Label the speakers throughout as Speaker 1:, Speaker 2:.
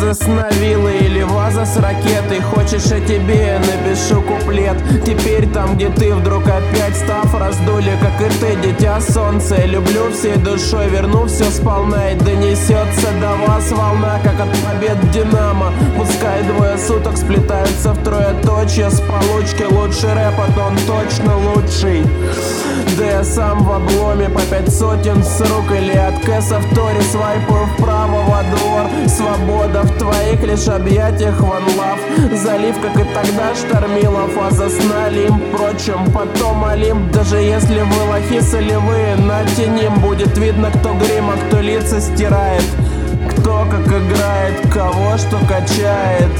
Speaker 1: остановила или ваза с ракетой. Хочешь, я тебе напишу куплет. Теперь там, где ты, вдруг опять став раздули, как и ты, дитя солнца. Я люблю всей душой, верну все сполна, и донесется до вас волна, как от побед Динамо. Пускай двое суток сплетаются в троеточие с получки. Лучший рэп, а он точно лучший. Да я сам в обломе по 5 сотен с рук, или от кэса в торе свайпаю вправо во двор. Свобода в твоих лишь объятиях, one love. Залив, как и тогда, штормила фаза сна Лим. Впрочем, потом Олимп. Даже если вы лохи солевые, натянем. Будет видно, кто грим, а кто лица стирает, кто как играет, кого что качает.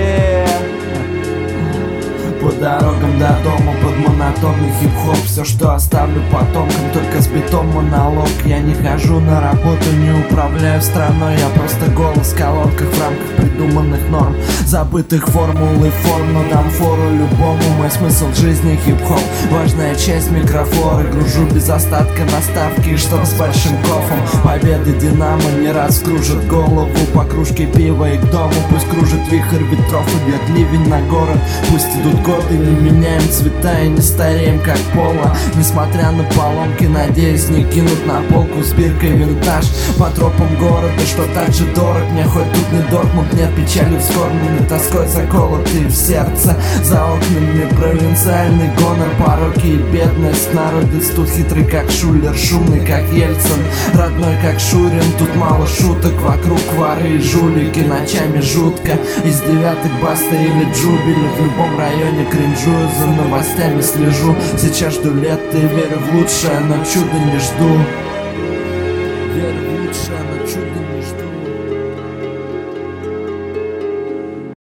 Speaker 2: По дорогам до дома под монотонный хип-хоп. Все, что оставлю потомкам, только с битом монолог. Я не хожу на работу, не управляю страной. Я просто голос в колонках в рамках придуманных норм, забытых формул и форм. Но дам фору любому, мой смысл жизни хип-хоп. Важная часть микрофлоры, гружу без остатка наставки, чтоб с большим кофом. Победы Динамо не раз кружат голову по кружке пива и к дому. Пусть кружит вихрь ветров и бьет ливень на город. Пусть идут годы, не меняем цвета и не стареем как пола. Несмотря на поломки, надеюсь, не кинут на полку с биркой винтаж по тропам города, что так же дорог мне. Хоть тут не Дортмунд, нет печали вскормленной тоской, заколотые в сердце. За окнами провинциальный гонор, пороки и бедность. Народец тут хитрый как Шулер, шумный как Ельцин, родной как Шурин. Тут мало шуток, вокруг воры и жулики. Ночами жутко, из девяток Баста или Джубили. В любом районе кринжую, за новостями слежу. Сейчас жду лета и верю в лучшее, но чуда не жду. Верю в лучшее, но чуда не жду.